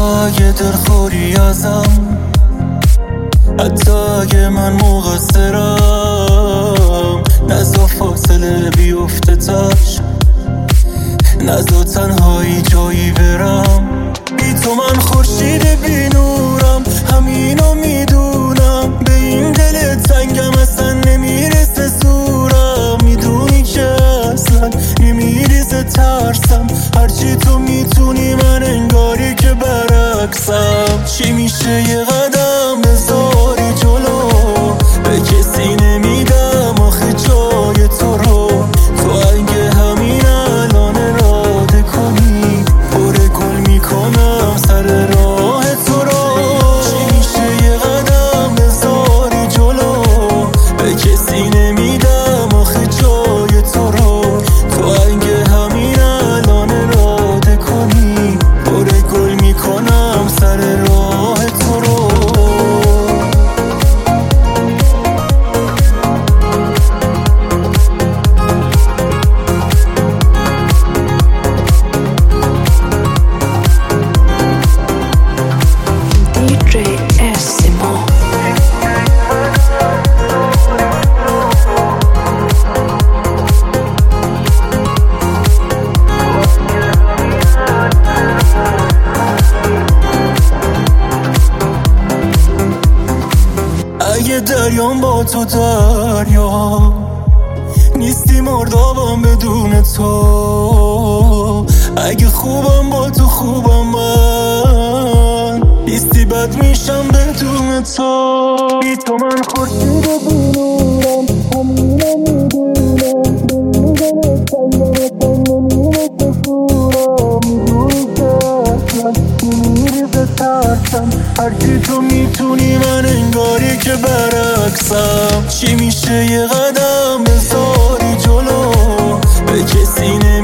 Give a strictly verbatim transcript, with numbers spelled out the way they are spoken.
اگه دلخوری ازم، حتی اگه من مقصرم، نزا فاصله بیفته تاش، نزا تنهایی جایی برم. بی تو من خورشید بی نورم، همینو میدونم. به این دل تنگم اصلا نمیرسه زورم. میدونی که اصلا نمیریزه ترسم، هرچی تو میتونی من انگاری که برعکسم. چی میشه یه قدم بذاری جلو، به کسی نمیدم آخه جای تو رو. تو اگه همین الان اراده کنی، پر گل میکنم سر راه تو رو. چی میشه یه قدم بذاری جلو، به کسی نمیدم آخه جای تو رو. تو اگه همین الان اراده کنی، پر گل میکنم سر راه تو رو. اگه دریام با تو دریا نیستی، مردابم بدون تو. اگه خوبم با تو خوبم من نیستی، بد میشم بدون تو. بی تو من خورشید بی نورم، همینو میدونم. به این دل تنگم اصلا نمیرسه زورم. میدونی که اصلا نمیریزه ترسم، هرچی تو میتونی من انگاری که برعکسم. چی میشه یه قدم بذاری جلو، به کسی